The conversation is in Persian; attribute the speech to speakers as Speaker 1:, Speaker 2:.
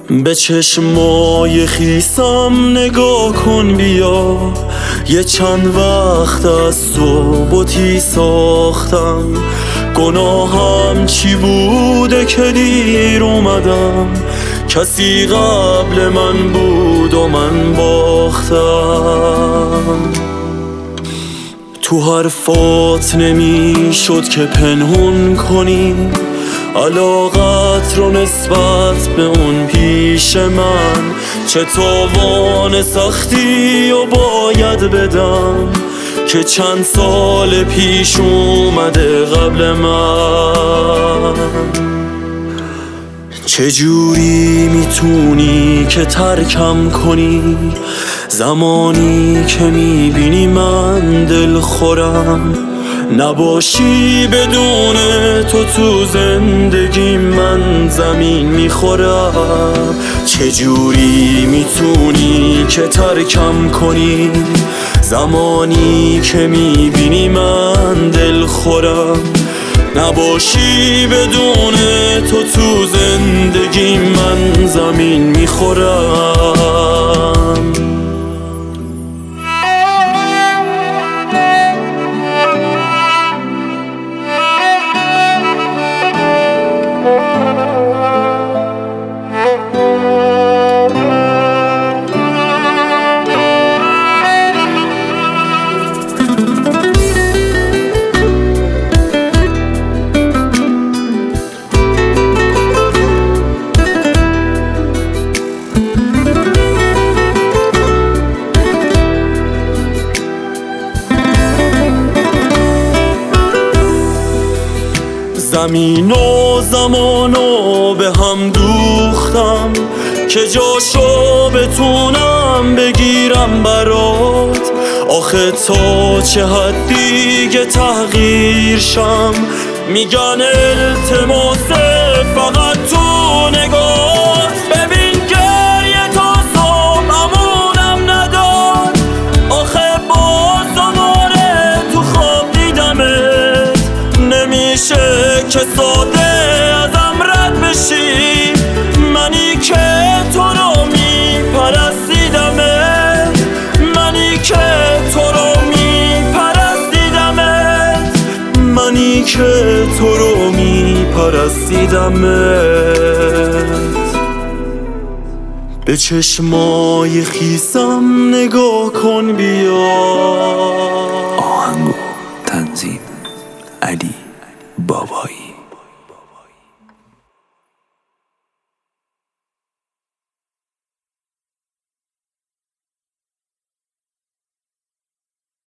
Speaker 1: به چشمای خیسم نگاه کن بیا، یه چند وقت از تو بتی ساختم. گناهم چی بوده که دیر اومدم؟ کسی قبل من بود و من باختم. تو حرفات نمیشد که پنهون کنی علاقت رو نسبت به اون پیش من. چه تاوان سختی و باید بدم که چند سال پیش اومده قبل من. چجوری میتونی که ترکم کنی زمانی که میبینی من دل خورم؟ نباشی بدون تو زندگی من زمین میخورم. چجوری میتونی که ترکم کنی زمانی که میبینی من دل خورم؟ نباشی بدون تو زندگی من زمین میخورم. زمین و زمانو به هم دوختم که جاشو بتونم بگیرم برات. آخه تا چه حد دیگه تغییر شم؟ میگن التماسه فقط تو نگاه. ببین گریه تا صبح امونم نداد. آخه باز دوباره تو خواب دیدمت. نمیشه که ساده ازم رد بشی، منی که تو رو میپرستیدمت. منی که تو رو میپرستیدمت. منی که تو رو میپرستیدمت. به چشمای خیسم نگاه کن بیا.
Speaker 2: آهنگ و تنظیم علی بابایی.